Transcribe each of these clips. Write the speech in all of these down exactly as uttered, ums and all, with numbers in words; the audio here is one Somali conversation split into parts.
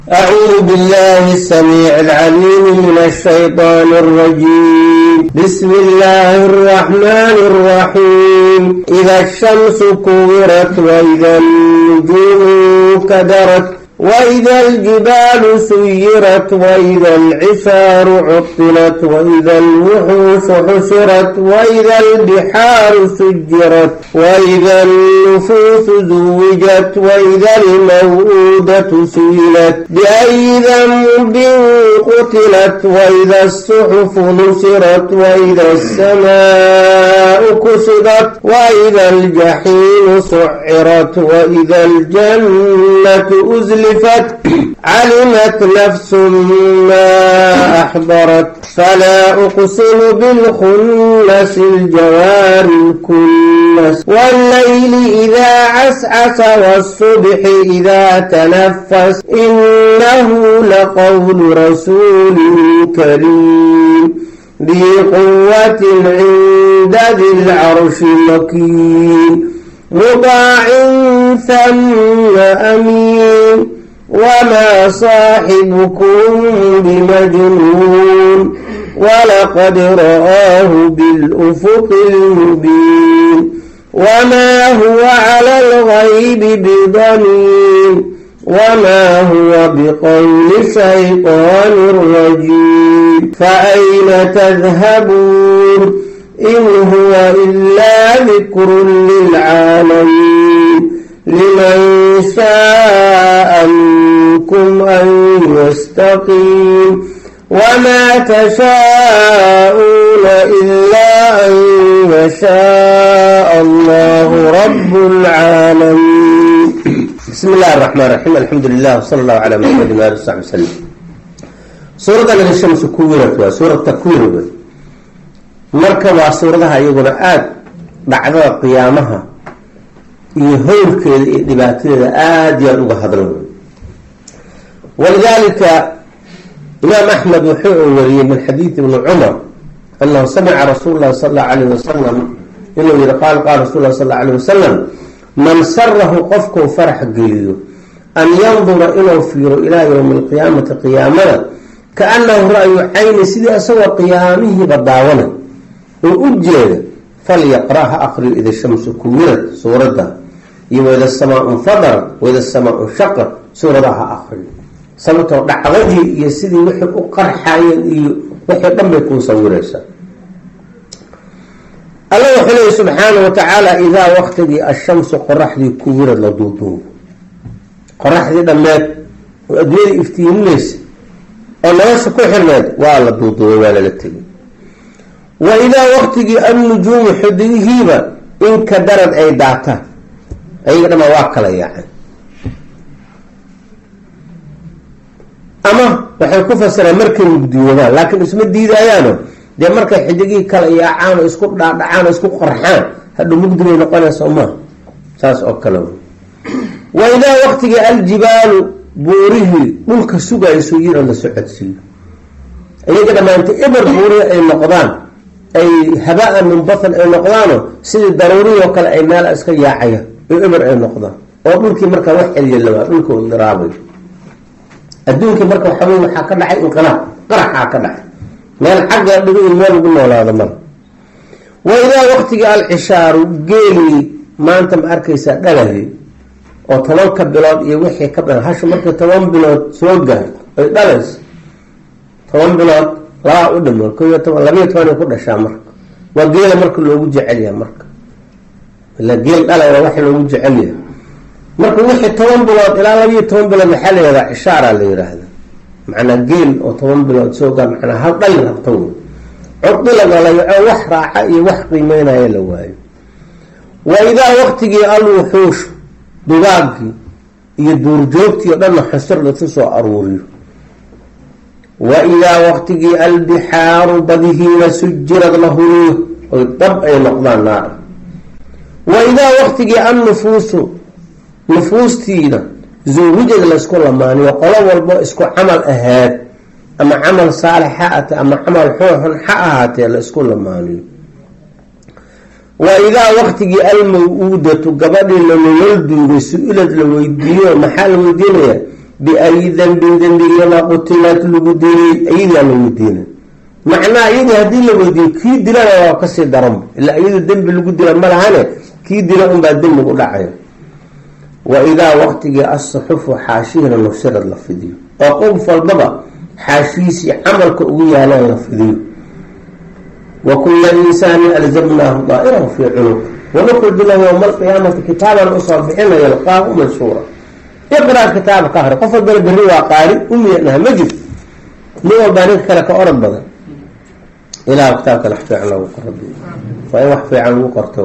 أعوذ بالله السميع العليم من الشيطان الرجيم. بسم الله الرحمن الرحيم. إذا الشمس كورت وإذا النجوم كدرت وإذا الجبال سيرت وإذا العشار عطلت وإذا الوحوش حشرت وإذا البحار سجرت وإذا النفوس زوجت وإذا الموءودة سئلت بأي ذنب قتلت وإذا الصحف نشرت وإذا السماء كشطت وإذا الجحيم سعرت وإذا الجنة أزلفت علمت نفس ما أحضرت فلا أقسم بالخنس الجوار الكنس والليل إذا عسعس والصبح إذا تنفس إنه لقول رسول كريم ذي قوة عند ذي العرش مكين مطاع ثم أمين وما صاحبكم بمجنون ولقد رآه بالأفق المبين وما هو على الغيب بضنين وما هو بقول شيطان رجيم فأين تذهبون إن هو إلا ذكر للعالمين لمن شاء منكم أن يستقيم وما تشاءون إلا أن يشاء الله رب العالمين. بسم الله الرحمن الرحيم. الحمد لله وصلى الله على محمد وآله وصحبه وسلم. سورة الشمس كورت وسورة تكوير marka waa suuradaha iyaguna aada dhacdada qiyaamaha iyo howlkeeda iyo dhibaatadeeda aada iyo aada uga hadlo. walidaalika imaam axmed wuxuu wariyey min xadiid ibni cumar annahu samica rasuul llahi sala allahu alayh wasalam inuu yihi qaal qaala rasul lah sal allau alayh wasalam man sarahu qofkuu farax geliyo an yandura inuu fiiro ilaa yowmi alqiyaamati qiyaamada kaannahu ra-yu cayni sidii isagoo qiyaamihiiba daawana oo u jeeda falyaqra ha aqriyo ida shamsu kuwirad suuradda iyo waida samaa infadarat waida samaa shaqat suuradaha ha aqriyo sababtoo dhacdadii iyo sidii wixii u qarxayeen iyo wixii dhan bay kuu sawiraysaa. alla wuxuu leeyahy subxaanau watacaala idaa waqtigii ashamsu qoraxdii kuwirad la duuduubo qoraxdii dhammeed oo adduunyada iftiiminaysa oo nolosha ku xirneed waa la duuduubay waa lala tegay. wa idaa waqtigii annujuumu xudigihiiba inka darad ay daataan ayaga dhamaa waa kala yaacay ama waxay ku fasiraan markay mugdiyoodaan laakiin isma diidaayaano dee markay xidigihii kala yaacaan oo isku dhaadhacaan oo isku qarxaan hadhu mugdi bay noqonaysa umaa saas oo kale. wa idaa waqtigii aljibaalu buurihii dhulka sugayso yira la socodsiiyo ayaga dhamaanta eber buurihi ay noqdaan ay habaa munbathan ay noqdaano sidii daruuriyoo kale ay meel iska yaacaya oo eber ay noqdaan oo dhulkii markaa wax celiya lawaa dhulka u diraabay. adduunkii marka waxa wey waxaa ka dhacay inqilaab qaraxaa ka dhacay meel xagga dhigo in meel ugu noolaado mara. wa idaa waqtigii alcishaaru geelii maanta ma arkaysaa dhalahay oo tobanka bilood iyo wixii ka badan hasha markay toban bilood soo gaar ay dhalayso toban bilood labaa u dhimo ko iyo toban labiiyo tobanay ku dhashaa marka waa geela marka loogu jecelyaha marka ila geel dhala waa wax loogu jecelyaha marka wixii toban bilood ilaa labiiyo toban bilood maxaa la yihahdaa cishaaraa la yidhaahda macnaa geel oo toban bilood soo gaar macnaa hal dhali rabto cudila layaco wax raaca iyo wax qiimeynaya la waayo. wa idaa waqtigii alwuxuushu dugaagii iyo duurjoogtii o dhanna xusir lasu soo aruuriyo. wa idaa waqtigii albixaaru badihiina sujirad la huriyo oy dab ay noqdaan naar. wa idaa waqtigii annufuusu nufuustiina zawjad laysku lamaaniyo qolo walbo isku camal ahaad ama camal saalix ha ate ama camal xooxun ha ahaatee la isku lamaaniyo. wa idaa waqtigii almaw-uudatu gabadhii la nolol duugay su-ilad la weydiiyo maxaa la weydiinaya biayi dambin dembigana qutilat lagu dilay ayadaa lagu diilay macnaa iyadii haddii la weydiiyo kii dilana waa kasii daranba ilaa iyadu dembi lagu dila ma lahane kii dila unbaa dembi u dhacayo wa idaa waqtigii as-suxufu xaashihina nushirad la fidiyo oo qof walbaba xaashiisii camalka ugu yaalaan la fidiyo wa kulla insaanin alzamnaahu daa'irahu fii cunuq wanukriju lahu yowma alqiyaamati kitaaban usoo bixina yalqaahu manshuura iqra' kitaaba ka hore qof walbana berri waa qaari umiyanaha ma jirto nin walbaa ninka kale ka orod badan ilaah kitaabka wax fiican lagu qordo waa in wax fiican lagu qorto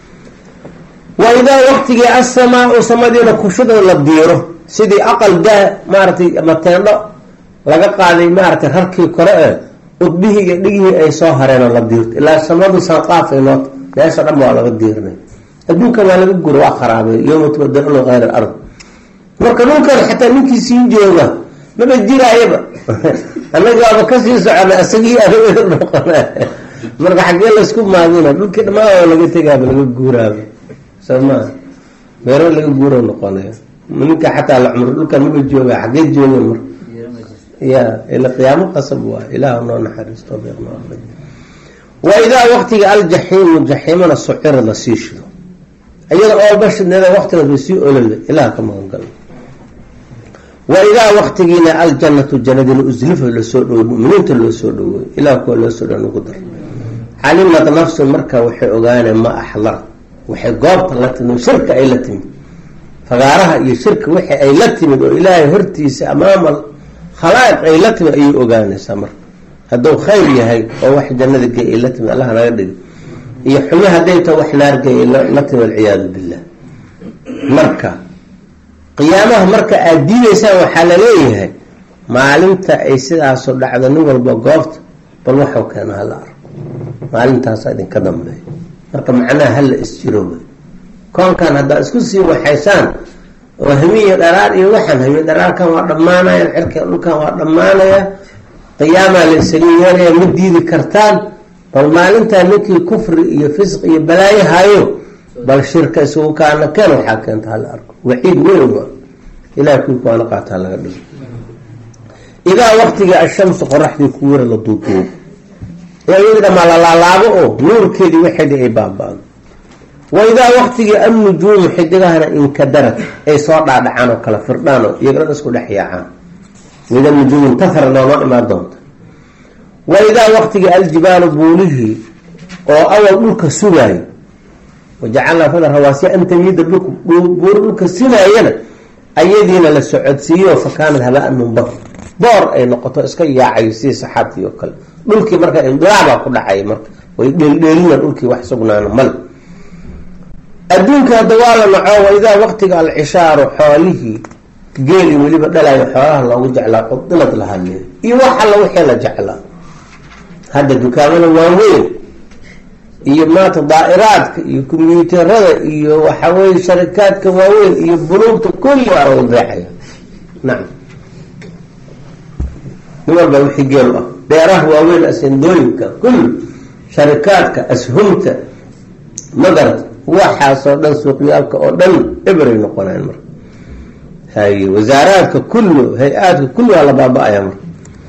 wa idaa waqtigii as-samaau samadiina kushada la diiro sidii aqal daa maaragtay ama teendho laga qaaday maaragtay rarkii kore ee udbihii iyo dhigihii ay soo hareen la diirto ilaa samadu sanqaaf ay noota meesha dhan waa laga diirnay adduunkan waa laga guro waa kharaabay yowma tubaddalu ghayra al-ard marka dhulkan xataa ninkii sii jooga maba jiraayaba annagaaba kasii socona isagii aada noqona marka xaggee laysku maadina dhulkii dhammaa laga tegaaba laga guuraaba soo maa meero laga guuro noqonaya ninka xataa la cumro dhulkan maba jooga xaggee jooga mar ya ila qiyaamo qasab waa ilaah noo naxariisto wa idaa waqtiga aljaxiimu jaxiimana sucira la sii shido iyada oo bashadeeda waqtigeed la sii olole ilaah ka magan galo wa idaa waqtigiina aljannatu jannadina uslifa lasoo dhowo muminiinta loo soo dhowey ilaah kuwa loo soo dhow nagu dar calimad nafsu marka waxay ogaaneen ma axdar waxay goobta la timid shirka ay la timid fagaaraha iyo shirka wixii ay la timid oo ilaahay hortiisa amaama khalaa'iq ay la timid ayay ogaanaysaa marka hadduu khayr yahay oo wax jannada gey ay la timid allah naga dhigi iyo xumo hadday ta wax naargey la timid alciyaadu billah marka qiyaamaha marka aada diidaysaan waxaa laleeyahay maalinta ay sidaasoo dhacdo nin walba goobta bal waxau keena hala arko maalintaasa idinka dambeeya marka macnaha hala isjirooba koonkan haddaa isku sii waxaysaan oo hamiya dharaar iyo waxaan hamiya dharaarkan waa dhammaanayaan cirka dhulkan waa dhammaanaya qiyaamaa la isaga yeelaya ma diidi kartaan bal maalintaa ninkii kufri iyo fisq iyo balaayo hayo bal shirka isugu kaana keen waxaa keenta hala arko waciid weyn waa ilaah kii kuwaana qaataa laga dhigo idaa waqtigii ashamsu qoraxdii ku wira la duuduubo ee iyadi dhamaa lalaalaabo oo nuurkeedii waxeedii ay baaba-do wa idaa waqtigii annujuumu xidigahana inkadarad ay soo dhaadhacaan oo kala firdhaan oo iyagana isku dhex yaacaan wida nujuumu intahara nooma imaan doonta wa idaa waqtigii aljibaalu buulihii oo awal dhulka sugaayo wajacalnaa fila rawaasiya an tamiida bikum buur dhulka sugaayana ayadiina la socodsiiyo fakaanad habaan munbad boor ay noqoto iska yaacayo sidii saxaabtii oo kale dhulkii marka indilaabaa ku dhacay marka way dheeldheelina dhulkii wax sugnaano mal adduunka hadda waa la naco wa idaa waqtiga alcishaaru xoolihii geeli weliba dhalayo xoolaha loogu jeclaa cudilad la hadleeyo iyo wax alla wixii la jeclaa hadda dukaamada waaweyn iyo maanta daa'iraadka iyo kombiyuutarada iyo waxaweye sharikaadka waaweyn iyo bunuugta kulli waa wadaexaya nacam nin walba wixii geel ah beeraha waaweyn asendooyinka kulli sharikaadka ashumta magarad waxaasoo dhan suuqyaalka oo dhan eberay noqonaan marka haye wasaaraadka kullu hay-aadka kulli waa la baaba-aya marka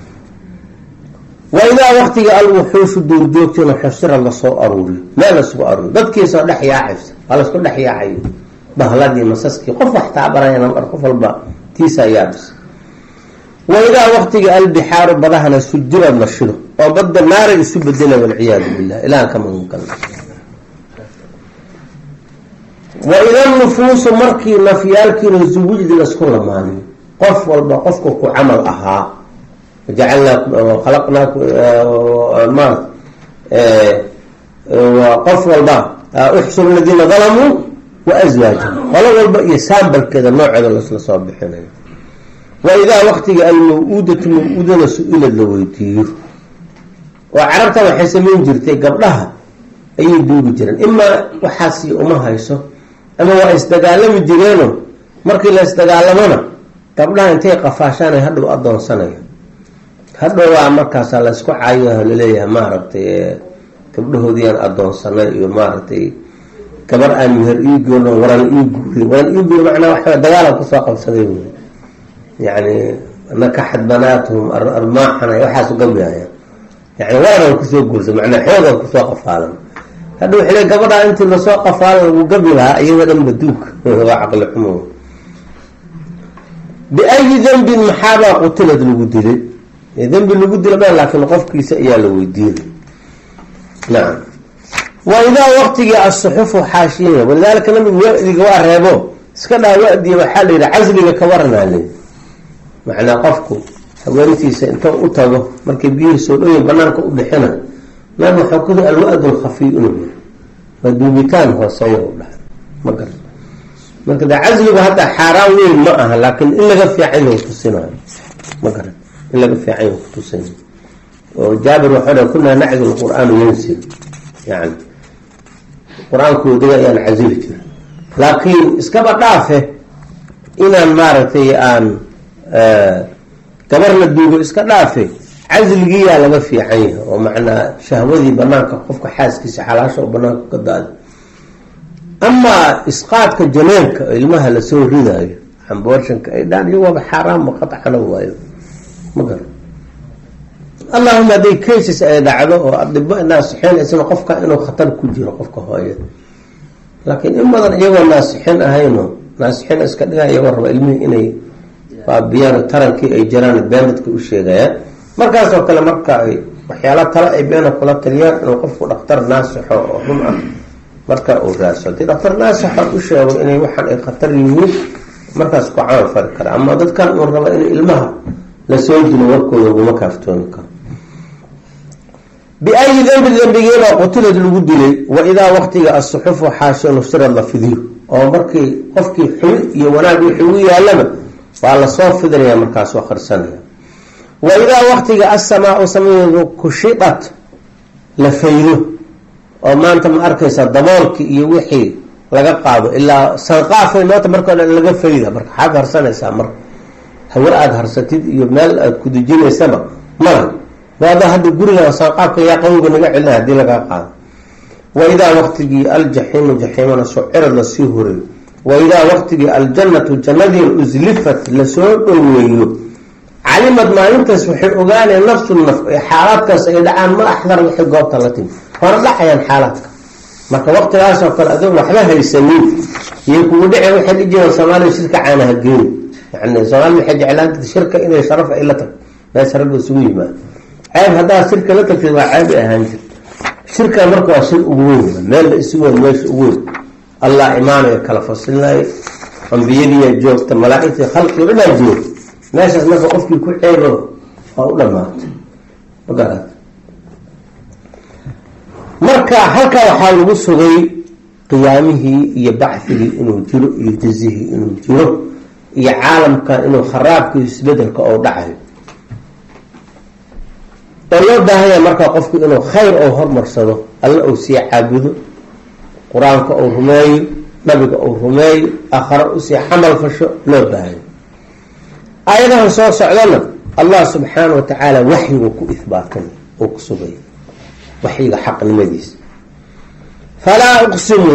wa idaa waqtiga alwuxuushu duurjoogtina xusira lasoo aruuriyo meel lasku aruuriyo dadkiisoo dhex yaacaysa waa lasku dhex yaacayo bahladii masaskii qof wax taabanayana mar qof walba tiisaa yaabis wa idaa waqtiga albixaaru badahana sujirad la shido oo badda naaray isu bedela walciyaadu billah ilahan ka magan galna wa ida nufuusu markii nafyaalkiina zuwijdi lasku lamaaniyo qof walba qofku ku camal ahaa wajacalnaa khalaqnaaku ma qof walba uxsuru ladiina dalamuu wa aswaajahum qolo walba iyo saambalkeeda nooceeda lasla soo bixinayo wa idaa waqtiga almaw-uudatu maw-uudana su-ilad la weydiiyo oo carabta waxay samayn jirtay gabdhaha ayay duugi jireen imaa waxaasi uma hayso ama waa isdagaalami jireeno markii la isdagaalamona gabdhaha intay qafaashaan ay hadhow adoonsanayo hadhow waa markaasaa la isku caayo laleeyahay maaragtay gabdhahoodiyaan adoonsanay iyo maaragtay gabar aan meher ii goolno waran ii guuri waran ii guuri macnaa waxaa dagaalan kusoo qabsaday wy يعني nakaxad banaatuhum armaaxana waxaas ugabiaya yani waaran kusoo guursa macnaa xoogan kusoo qafaalan hadda waxay gabadha intii lasoo qafaalan lagu gabi lahaa iyada dhan baduug waa caqli xumo biayi dambin maxaabaa qutilad lagu dilay dambi lagu dilay laakiin qofkiisa ayaa la weydiinay nacam wa idaa waqtigii as-suxufu xaashiya walidaalika nabigu wadiga waa reebo iska dhaa wadiya waxaa la yidhi casliga ka waranale macnaa qofku haweentiisa inta u tago markay biyihii soo dhooyin banaanka u bixina nabi waxaa ku alwa-du lkhafiy inuu yahay waa duubitaan hooseeya u dhahay ma gar marka de casligu hadda xaaraan weyn ma aha laakiin in laga fiican yahu tusinayo ma garan in laga fiican yahu kutusinayo oo jaabir waxau dha kunaa naczi lqur'aanu yansil yani qur-aanku wadiga ayaan casili jira laakiin iskaba dhaafe inaan maaragtay aan gabar la duugo iska dhaafe casligiiyaa laga fiican yahay oo macnaa shahwadii banaanka qofka xaaskiisa xalaasha oo banaanka ka da-da amaa isqaadka janeelka oo ilmaha lasoo ridaayo xamboorshanka ay dhaan iyagoaba xaaraanba qatcana waayo ma gara allahuma hadday cases ay dhacdo oo adibo naasixin isna qofka inuu khatar ku jiro qofka hooyada laakiin in badan iyagoo naasixin ahayno naasixin iska dhiga iyagoo raba ilmihii inay baabiyaan tarankii ay jiraan been dadka u sheegayaan markaasoo kale marka ay waxyaala tale ay beena kula taliyaan inuu qofku dhaktar naasixo oo run ah marka uu raaso hadii dhaktar naasixo u sheego inay waxaan ay khatar yihiin markaas ku camal fari kara ama dadkan uu raba in ilmaha lasoo dilo warkooda laguma kaaftoomi karo biayi dambi dambigeebaa qutilad lagu dilay wa idaa waqtiga as-suxufu xaasho nusirad la fidiyo oo markii qofkii xumi iyo wanaag wixii ugu yaalaba waa lasoo fidinaya markaasoo qarsanaya wa idaa waqtiga as-samaau samadeedu kushidat la faydo oo maanta ma arkaysa daboolki iyo wixii laga qaado ilaa sanqaafay noota marka laga fayda marka xaad harsanaysaa marka hawe aada harsatid iyo meel aada ku dejinaysaba mala waada hadda guriga sanqaafka yaa qawga naga celina hadii lagaa qaado wa idaa waqtigii aljaxiimu jaxiimana sucirad lasii horeeyo wa idaa waqtigii aljannatu jannadii uslifat lasoo dhoweeyo calimad maalintaas waxay ogaaneen nafsu naf ee xaalaadkaas ay dhacaan ma axdar waxay goobta la timi hore dhacayaan xaalaadka marka waqtigaasoo kale adoon waxba haysanin iyo kugu dhici waxay dhijiraan soomaaliya shirka caanaha geeni yani soomaaliya waxay jeclaan shirka inay sharaf ay la tag meesha ragba isugu yimaado ceeb haddaad shirka la tagtid waa ceeb ay ahaan jirta shirka marka waa shir ugu weyn meel la isugu weyn meesha ugu weyn allah imaanayo kala fasilinayo ambiyadiiya joogta malaaigtii khalqi o dhanaa joogta meeshaas marka qofkii ku ceebo waa u dhamaatay magarat marka halkaa waxaa lagu sugay qiyaamihii iyo bacfigii inuu jiro iyo jazihii inuu jiro iyo caalamkan inuu kharaabka isbedelka oo dhacayo oo loo baahanya markaa qofku inuu khayr oo hormarsado alla ou sii caabudo qur-aanka ou rumeeyo nabiga ou rumeeyo aakhare usii xamal fasho loo baahayo aayadahan soo socdana allah subxaana wa tacaala waxyigu ku ihbaatan oo ku sugay waxyiga xaqnimadiisa falaa uqsimu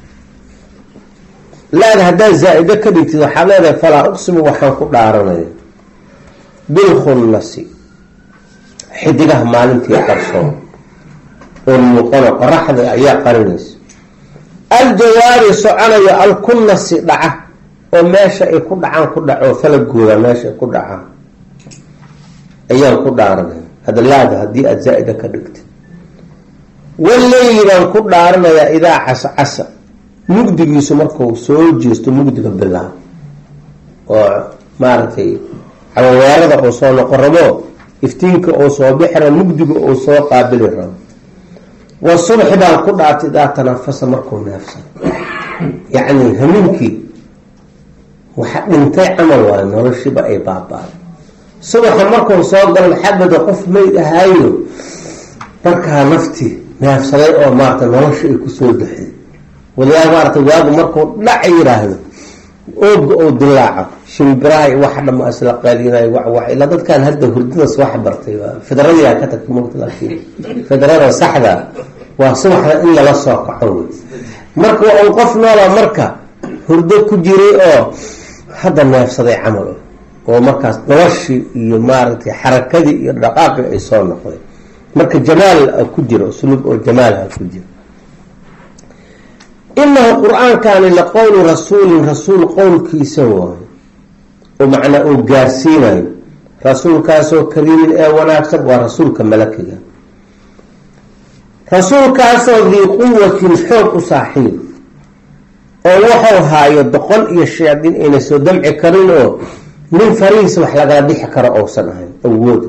laada haddaad zaa-ida ka dhigtid waxaad leedahay falaa uqsimu waxaan ku dhaaranaya bilkhunnasi xidigaha maalintii qarsoon oo muuqano qoraxda ayaa qarinaysa aljawaari soconayo alkunnasi dhaca oo meesha ay ku dhacaan ku dhaco falagooda meesha ay ku dhacaan ayaan ku dhaaranaya hadda laada haddii aada zaa-ida ka dhigtid waleyli baan ku dhaaranayaa idaa casa casa mugdigiisu markuu soo jeesto mugdiga bilaab oo maaragtay cawaweerada oo soo noqon rabo iftiinka oo soo bixira mugdiga oo soo qaabili rabo wa subxi baan ku dhaartay idaa tanafasa markuu neefsan yacni hamiinkii waxa dhintay camal waayo noloshiiba ay baabaaday subaxa markuu soo galo maxabada qof mayd ahaayo markaa naftii neefsaday oo maarata nolosha ay kusoo daxday waliyaa maarata waagu markuu dhac yiraahdo ooga oo dilaaco shimbiraha iyo waxa dhama isla qaalinayo wacwac ila dadkan hadda hurdadas wax bartay fidradiyaa ka tagtay moogta laakiin fidrada saxda waa subaxda in lala soo kaco wey marka waa qof noola marka hurdo ku jiray oo hadda neefsaday camal oo markaas noloshii iyo maaragtay xarakadii iyo dhaqaaqii ay soo noqday. marka jamaal ku jiro usluub oo jamaal ku jiro. inahu qur-aankani laqowlu rasuulin rasuul qowlkiisa waayo oo macnaa uu gaarsiinayo rasuulkaasoo kariimin ee wanaagsan waa rasuulka malakiga rasuulkaasoo dii quwatin xoog u saaxiib oo wuxuu haayo doqon iyo shayaadiin ayna soo damci karin oo nin farihiisa wax lagala bixi karo ousan ahayn awood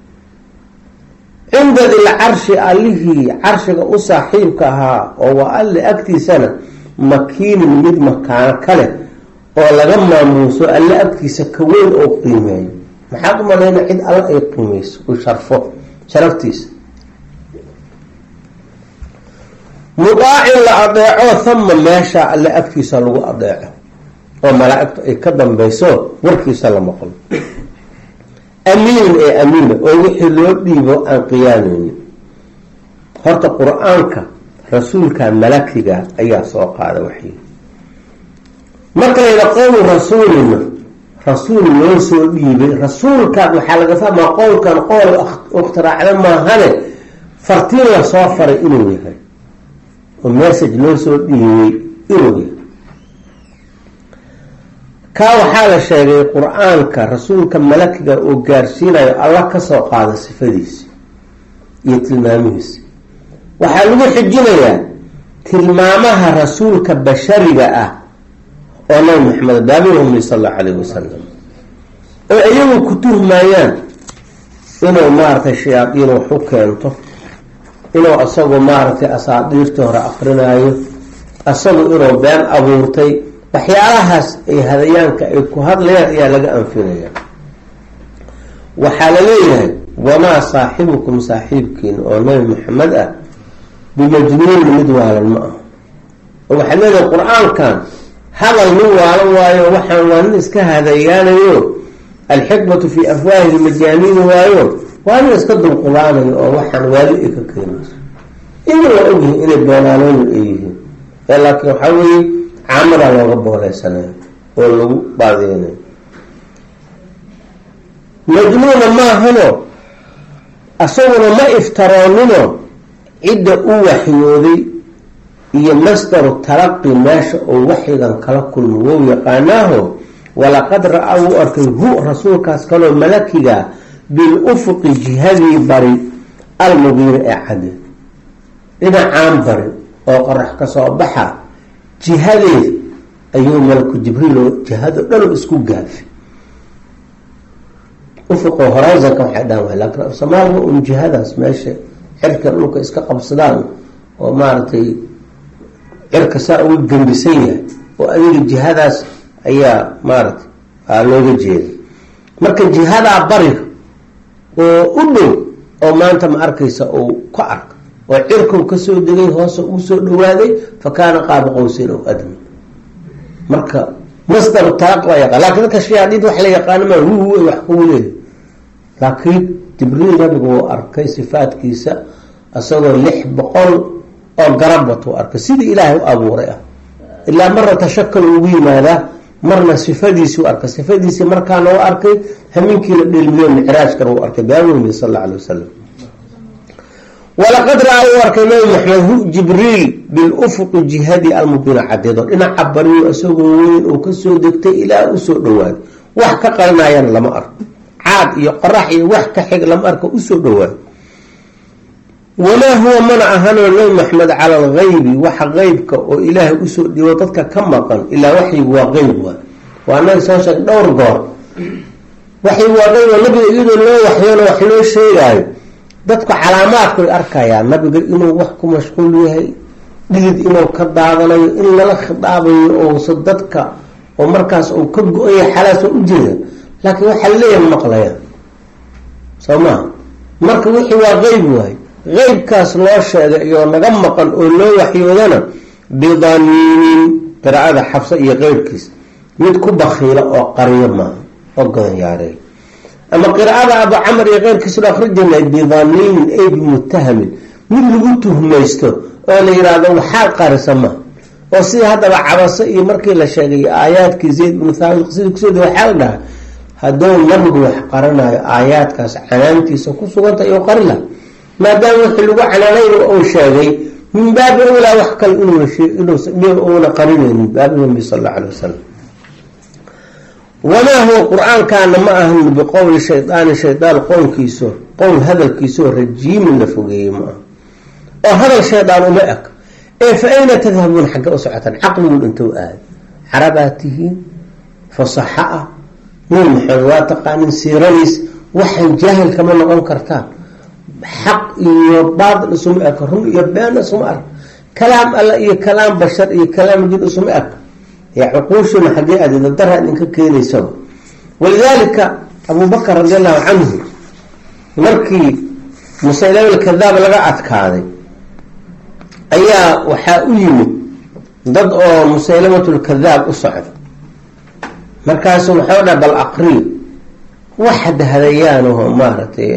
cinda dil carshi allihii carshiga u saaxiibka ahaa oo waa alle agtiisana makiinin mid makaano kale oo laga maamuuso alle agtiisa ka weyn oo qiimeeyo. maxaad u malayna cid alla ay qiimeyso u sharfo sharaftiisa. mudaacin la adeeco thama meesha alle agtiisa lagu adeeco oo malaa'igtu ay ka dambayso warkiisa la maqlo. amiin ee amiina oo wixii loo dhiibo aan qiyaanaynin. horta qur-aanka rasuulka malakiga ayaa soo qaada waxyi. marka layidha qowlu rasuulina rasuul loo soo dhiibay rasuulkan waxaa laga fahmaa qowlkan qowl ikhtiraacda maahane fartiin la soo faray inuu yahay oo message loo soo dhiibay inuu yahay. kaa waxaa la sheegay qur-aanka rasuulka malakiga oo gaarsiinayo alla kasoo qaada sifadiisi iyo tilmaamihiisi. waxaa lagu xijinayaa tilmaamaha rasuulka bashariga ah oo nabi maxamed baabilhum sal allahu calayhi wasalam oo iyagu ku tuhmayaan inuu maaragtay shayaadiin wax u keento, inuu asagoo maaragtay asaadiirtii hore akrinaayo, asagu inuu been abuurtay. waxyaalahaas ay hadayaanka ay ku hadlayaan ayaa laga anfinaya. waxaa la leeyahay wamaa saaxibukum saaxiibkiin oo nabi maxamed ah bimajnuun mid waalan ma ah. oo waxaa leedahay qur-aankan hadal nin waalan waayo waxaan waa nin iska hadayaanayo alxikmatu fii afwaahi lmajaaniin waayo waa nin iska dulqulaanayo oo waxaan waali ay ka keenayso. ina waa ogyihin inay beenaaloonu ay yihiin ee laakiin waxaa weeye caamadaa looga booleysanayo oo lagu baadiyanayo. majnuuna maahano asaguna ma iftaroonino cidda u waxyooday iyo masdaru talaqi meesha oo waxyigan kala kulmo wou yaqaanaaho walaqad ra-a wuu arkay hu rasuulkaas kaloo malakiga bil ufuqi jihadii bari almubiina ee cade dhinacaan bari oo qorax kasoo baxa jihadeed ayuu malaku jibriil jihado dhan isku gaafay. ufuqo horizonka waxay dhaan waay laakiin afsamaalka un jihadaas meesha cirka dhulka iska qabsadaan oo maaragtay cirka saa uga gembisan yahay oo adiga jihadaas ayaa maaragtay aa looga jeeday. marka jihadaa bariga oo u dhow oo maanta ma arkaysa uu ka arka oo cirkuu kasoo degay hoose uu soo dhawaaday fa kaana qaaba qowseyn oo admi. marka masdaru talaq waa yaqaan laakiin dadka shayaadiinta wax la yaqaano ma hu wax kugu leeyahay. laakiin jibriil nabigu wuu arkay sifaadkiisa isagoo lix boqol oo garab watuu arkay sidii ilaahay u abuuray ah. ilaa marna tashakal ugu yimaadaa marna sifadiisii u arkay sifadiisii markaana u arkay hamiinkii la dheelmiyo micraajkana u arkay baaweyni sal alla alay wasalam. walaqad ra-a u arkay nabi maxamed hu jibriil bilufuqi jihadii almubiina cadeedo dhinaca bariyo isagoo weyn oo kasoo degtay ilaa usoo dhawaaday. wax ka qarinayana lama arko, caad iyo qorax iyo wax ka xig lama arko usoo dhawaaday. wamaa huwa mana ahanoo nabi maxamed cala algaybi waxa qeybka oo ilaahay usoo dhibo dadka ka maqan ilaa waxyigu waa qeyb waay. waa naga soo sheegay dhowr goor waxyigu waa qeyb oo nabiga iyadoo loo waxyoona wax loo sheegaayo dadku calaamaadku ay arkayaan nabiga inuu wax ku mashquul yahay, dhidid inuu ka daadanayo, in lala khidaabayo ousa dadka oo markaas uu ka go-aya xalaas oo ujeeda laakiin waxaa leeyahay maqlayaan soo maha. marka wixii waa qeyb waay. qeybkaas loo sheegay iyo naga maqan oo loo waxyoodana bidaniinin qiraacada xabsa iyo qeybkiis mid ku bakiila oo qariyo maaha oo godanyaareey. ama qiraacada abu camar iyo qeyrkiisa loo akri jirnay bidaniinin ay bimutahamin mid lagu tuhmaysto oo la yidhaahdo waxaad qarisa ma oo sida haddaba cabase iyo markii la sheegay aayaadkii zayd bnu thaabit qisadii kusoo da waxaa la dhahay hadduu nabigu wax qaranayo aayaadkaas canaantiisa ku suganta iyo qarila maadaama wixii lagu canaanay uu sheegay min baabi awlaa wax kale inuuna qarinaynin min baabi nabi sal alla alay wasalam. wamaa huwa qur-aankaana ma ahan biqowli shaydaani shaydaan qowlkiiso qowl hadalkiisoo rajiimin la fogeeyey ma aha oo hadal shaydaan uma eg ee fa ayna tadhabuuna xagga u socotaan caqligun intou aada carabaad tihiin fasaxa ah nabi maxamed waa taqaanin siiradiis waxaan jaahil kama noqon kartaan xaq iyo baatil isuma eg run iyo been isuma ark kalaam alla iyo kalaam bashar iyo kalaam jin isuma eg yaa cuquushuna xaggee aadida dara idinka keenaysaba. walidaalika abubakar radi allahu canhu markii musaylama alkadaab laga adkaaday ayaa waxaa u yimid dad oo musaylamatulkadaab u socda markaasu waxau dha bal aqriyo waxa dahdayaanaho maaragtay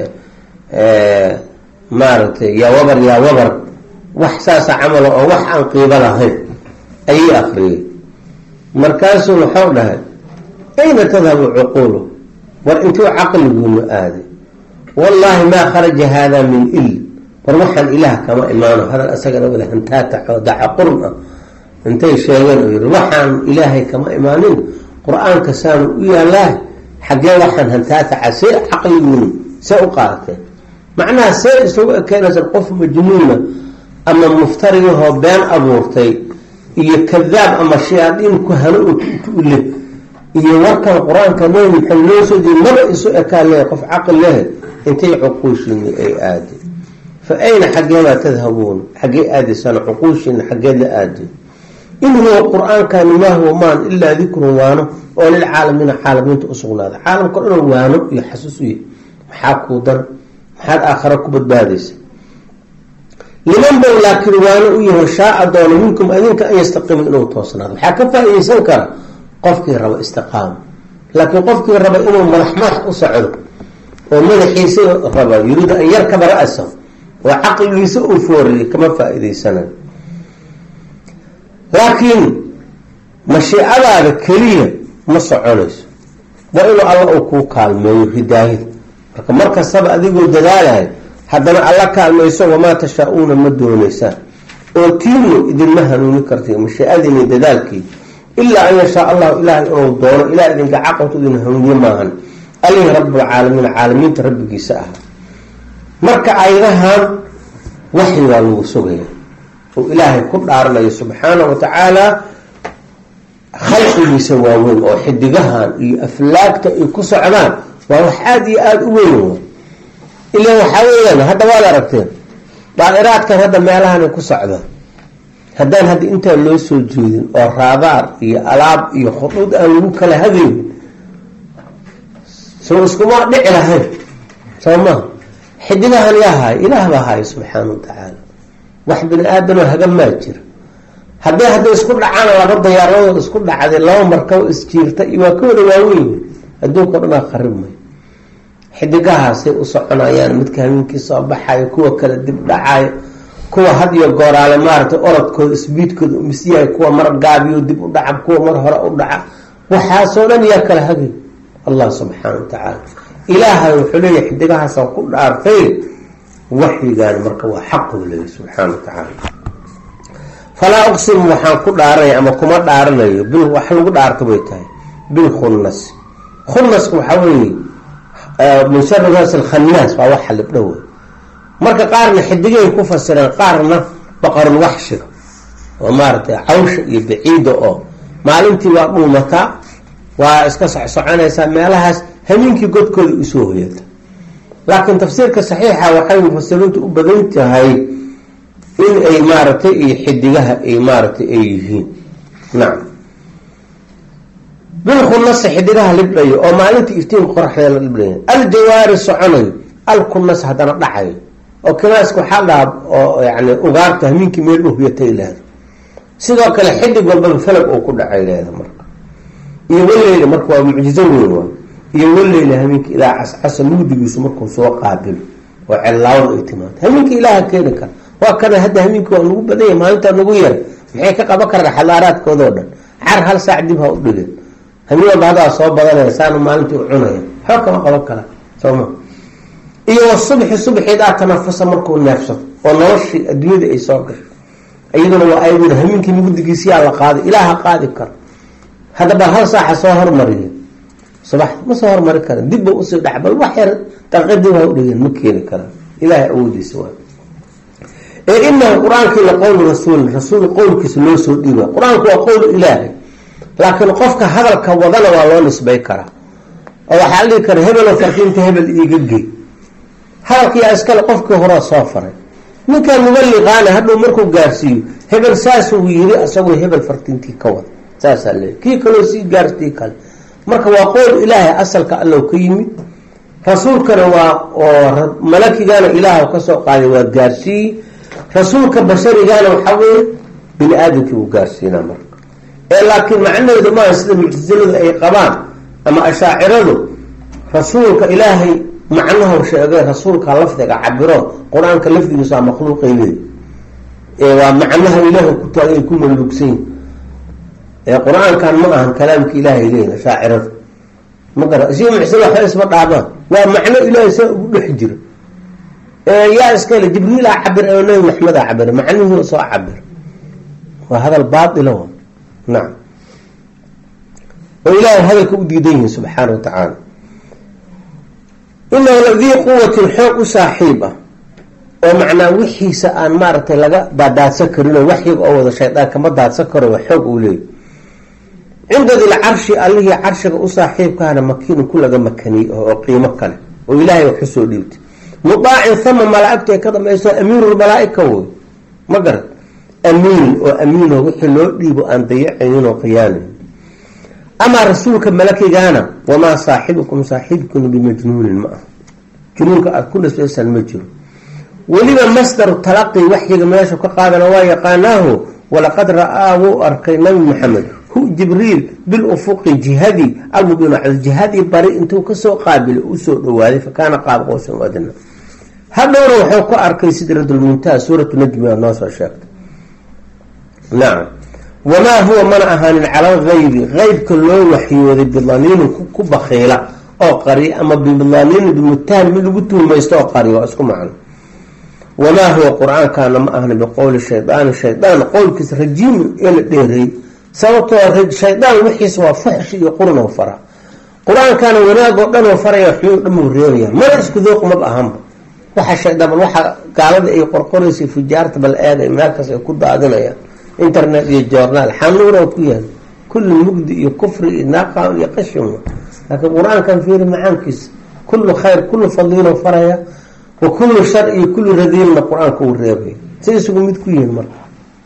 maaragtay yaa wabar yaa wabar wax saasa camalo oo wax aan qiibo lahayn ayay aqriyey. markaasuu waxau dhahay ayna tadhabu cuquulu war intuu caqliguunu aaday wallaahi maa kharaja haadaa min il war waxaan ilaah kama imaano hadal asagana wada hantaataxoo daca qurun ah intay sheegeen oo yiri waxaan ilaahay kama imaanin qur-aanka saanu u yaalaah xaggee waxaan hantaataca see caqliguunu see u qaateen macnaha see isugu ekeenaysan qof majnuuna ama muftarigahoo been abuurtay iyo kadaab ama shayaadiin ku hano le iyo warkan qur-aanka nabi maxamed loo soo jeedi maba isu ekaan lehe qof caqli lehe intay cuquushiini ay aadeen fa ayna xaggeebaa tadhabuun xaggee aadaysaan cuquushiina xaggeed la aadeen in huwa qur-aankani maa huwa maan ilaa dikrun waano oo lilcaalamiina caalamiinta u sugnaada caalamka dhanoo waano iyo xasuus u yahy maxaa kuu dar maxaad aakhara ku badbaadaysa liman bow laakiin waano u yaho shaaa doono minkum adinka an yastaqiima inuu toosnaado waxaa ka faa-idaysan kara qofkii raba istiqaama laakiin qofkii raba inuu madax madax u socdo oo madaxiisa raba yuriidu an yarkaba ra-sa oo caqligiisa uu fooriyay kama faa-idaysanayo. laakiin mashiicadaada keliya ma soconayso waa inuu alla uu kuu kaalmeeyo hidaayada marka markastaba adigoo dadaalahay haddana alla kaalmayso wamaa tashaa-uuna ma doonaysaan oo tiinu idinma hanuuni karti mashiicadiini dadaalkii ilaa an yashaa allahu ilaahay inuu doono ilaa idinka caqabtu idin hanuuniye maahan alihi rabbulcaalamiin caalamiinta rabbigiisa ah. marka ayadahan waxyi waa lagu sugaya oo ilaahay ku dhaaranayo subxaana wa tacaala khalqigiisa waaweyn oo xidigahan iyo aflaagta ay ku socdaan waa wax aada iyo aada u weyn ila waxaa weeyaan hadda waad aragteen daa'iraadkan hadda meelahan ku socdaan haddaan hadda intaa loo soo jeedin oo raadaar iyo alaab iyo khuduud aan lagu kala hadayn soo iskuma dhici lahayn soo maha xidigahan yaa haay ilaah baa haaya subxaana wa tacaala wax bini aadanoo haga maa jira hadday hadday isku dhacaan laba dayaaradooda isku dhacday laba markaba isjiirta iyo waa ka wada waaweyn adduunka o dhan aa qarib may xidigahaasay u soconayaan midka habeenkii soo baxayo kuwa kale dib dhacayo kuwa had iyo gooraale maaragtay orodkooda isbiidkooda umisyahay kuwa mar gaabiyo dib u dhaca kuwa mar hore u dhaca waxaasoo dhan yaa kala hagay allah subxaana wa tacaala. ilaahay wuxuu leeyahay xidigahaasaan ku dhaartay waxyigaan marka waa xaquu leeyahy subxaana wa tacaala. falaa uqsimu waxaan ku dhaaranaya ama kuma dhaaranayo bil wax lagu dhaarta bay tahay bilkhunnas. khunnaska waxaa weeye min shari gaas alkhannaas waa waxa libdhow marka qaarna xidigay ku fasireen qaarna baqarul waxshiga oo maaragtay cawsha iyo baciida oo maalintii waa dhuumataa waa iska socsoconaysaa meelahaas habeenkii godkooda usoo hoyata. laakiin tafsiirka saxiixa waxay mufasiriintu u badan tahay in ay maaragtay iyo xidigaha ay maaragtay ay yihiin. nacam bilkhunnas xidigaha libdhayo oo maalintii iftiin qoraxda la libdhayo aljawaari soconayo alkunnas haddana dhacayo oo kinaaska waxaa dhaab oo yani ugaarta hamiinkii meel u huyatay leeda sidoo kale xidig walbaba falag oo ku dhacay leeda marka iyo waleyla marka waa mucjizo weyn waa iyo waleyla hamiinka ilaa cascasa nuudigiisu markuu soo qaabilo oo cellaawad ay timaado hamiinka ilaaha keeni kara waa kana hadda hamiinka waa nagu badanya maalintaa nagu yara maxay ka qaban karaan xadaaraadkoodao dhan car hal saac dib ha u dhigeen hameen bahadaa soo badanaya saanu maalintii u cunaya waxba kama qaban kara sooma iyo subxi subxidaa tanafasa markuu neefsado oo noloshii adduunyada ay soo gasho iyaduna waa ayaduna hameenkii mugdigiisiyaa la qaaday ilaaha qaadi karo hadda bal hal saaxa soo hormariya subax ma soo hormari kara dibba usii dhax bal wax yar daqiiqadii waa u dhigeen ma keeni karaan ilaahay awoodiisa waa ee inahu qur-aankii la qowlu rasuul rasuul qowlkiisa loo soo dhiiba qur-aanku waa qowl ilaahay laakiin qofka hadalka wadana waa loo nisbay karaa oo waxaa la dhihi kara hebeloo farkiinta hebel iiga gey hadalkiyaa iskale qofkii horaa soo faray ninkan mubaliqaana hadhow markuu gaarsiiyo hebel saasuu yiri isagoo hebel farkiintii ka wada saasaa leey kii kaloo sii gaartii kale marka waa qowl ilaahay asalka allow ka yimid rasuulkana waa oo malakigana ilaah ka soo qaaday waa gaarsiiyey rasuulka basharigana waxaa weeye bini aadamkii uu gaarsiinaa marka ee laakiin macnaheedu maaha sida muctasiladu ay qabaan ama ashaaciradu rasuulka ilaahay macnahu sheegay rasuulka lafdiga cabiro qur-aanka lafdigiisa makhluuqay leeyahay ee waa macnaha ilaahay ku taagay ku malugsan ee qur-aankan ma ahan kalaamka ilaahay leeyahay ashaaciradu ma gara si muctasil waxa isma dhaabaan waa macno ilaahay saa ugu dhex jiro ee yaa iskale jibriil aa cabir ee nabi maxamed aa cabir macnuhu soo cabir waa hadal baatil ah naam oo ilaahay hadalka u diidan yahay subxaanahu wa tacaala inahu ladii quwatin xoog u saaxiib ah oo macnaa wixiisa aan maaragtay laga daadaadsan karin oo waxyiga oo wada shaydaan kama daadsan karo waa xoog uu leeyahy cinda dil carshi allihii carshiga u saaxiibkaana makiinu ku laga makaniyey oo qiimo kale oo ilaahay wax usoo dhiibtay mudaacin hama malaaigtu ay ka dambayso amiirulmalaaika woy ma garan amiin oo amiino wixii loo dhiibo aan dayacaynin oo khiyaanayn amaa rasuulka malakigaana wamaa saaxibukum saaxibkun bimajnuunin ma ah junuunka aada ku nasbaysan ma jiro weliba masdaru talaqi waxyiga meesha ka qaadana waa yaqaanaahu walaqad ra-aa wuu arkay nabi maxamed hu jibriil bilufuqi jihadii almubiin jihadii bari intuu kasoo qaabilay usoo dhawaaday fakaana qaab qowsan adna hadhowna wuxuu ku arkay sidradulmuntaha suuratu najmi aa noo soo sheegtay nacam wamaa huwa mana ahaanin cala algaybi qeybka loo waxyooday bidaniinin ku bakiila oo qariya ama bidaniinin bimutaham mid lagu tuumaysto oo qariya waa isku macno wamaa huwa qur-aankaana ma ahna biqowli shaydaani shaydaan qowlkiisa rajiimin ee la dheereeyey sababtoo shaydaan wixiisa waa fuxshi iyo qurunoo fara qur-aankaana wanaag oo dhan oo faraya xuyuu dhamuu reebaya mana isku dooqmab ahanba waxa shaydaan bal waxa gaalada ay qorqoraysay fujaarta bal eegay meelkaas ay ku daadinayaan internet iyo joornaal xanuunoo ku yahay kullu mugdi iyo kufri iyo naaqaan iyo qashin laakiin qur-aankan fiiri macaankiisa kullu khayr kullu fadiiloo faraya wa kullu shar iyo kullu radiilna qur-aanka uu reebay si isugu mid ku yihiin marka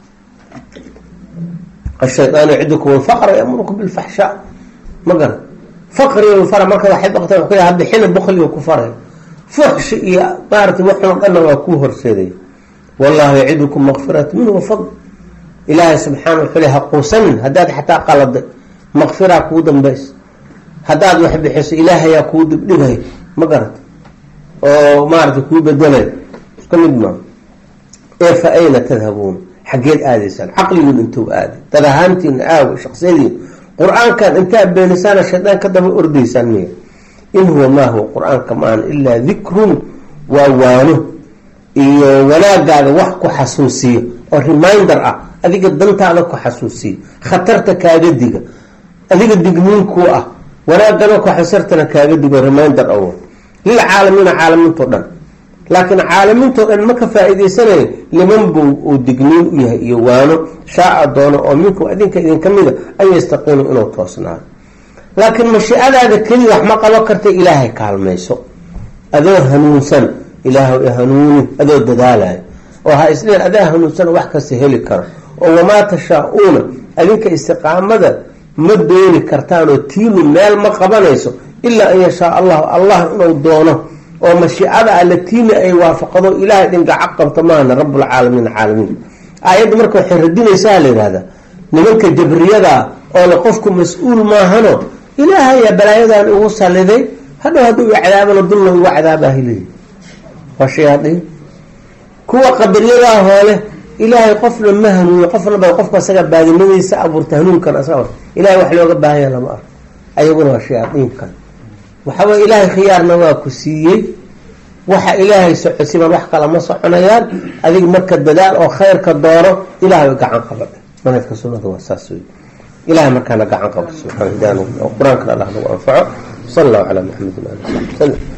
الشيطان يعدكم الفقر يأمركم بالفحشاء مقر فقر والفرع مركز واحد بقطع وكذا هذا حين بخل وكفر فحش يا بارت وحنا قلنا وكوهر سيدي والله يعدكم مغفرة منه وفضل إلهي سبحانه وتعالى قوسن هداد حتى قلد مغفرة كودا بس هداد واحد بحس إلهي يكود بلغي مقرت ومارت كود بدلي كم يدنا إيه فأين تذهبون حقيت آديسان عقلي من انتو آدي تذهانتي نعاوي شخصيتي قرآن كان انتهى بلسان الشيطان كذب أرديسان ميه إن هو ما هو قرآن كمان إلا ذكر ووانه إيه ولا قال وحكو حسوسي والريمايندر اه أذيك الدنت عليكو حسوسي خطرت كاقدك أذيك الدقمينكو اه ولا قالوكو حسرتنا كاقدك والريمايندر أول للعالمين عالمين طردن لكن عالمين طردن ما كفائدة سنة لمن بو ودقمين يوانو شاء دونه أو منكم أذيك إذن كميدة أن يستقيموا إنه توصنا لكن مشي هذا كلي وحما قالوا كرت إلهي كالميسو أذو هنون سن إلهي هنون أذو الددالة وها إسلام أذو هنون سن وحكا سهلي كر وما تشاءون أذيك استقامة مدوني كرتانو تيمو مال ما قبنيسو إلا أن يشاء الله الله إنه دونه ومشي هذا التي أي وافقه إلهي إنك عقب تماما رب العالمين العالمين آيات مركو حردين يسهل هذا نملك الجبرية أو لقفكم مسؤول ما هنو إلهي يا بلايدا أن أوصل لذي هذا هدو عذابنا ضله وعذابه لي والشياطين كوا قدرية هوله إلهي قفل مهن وقفل بقفك سجب بعد النبي سأبور تهنون كان أسرار إلهي وحلو قبها يا لما ayaguna waa shayaadiinkan. waxaweye ilaahay khiyaarna waa ku siiyey, waxa ilaahay socodsiban wax kala ma soconayaan. adiga marka dadaal oo khayrka doono ilaahay gacan qabad. manhajka sunnada waa saas wey. ilaahay markaana gacan qabad subxaanahu wa ta'aala. qur-aankana allah nagu anfaco. sala allahu calaa maxamedin ali wasaxbi wasallam.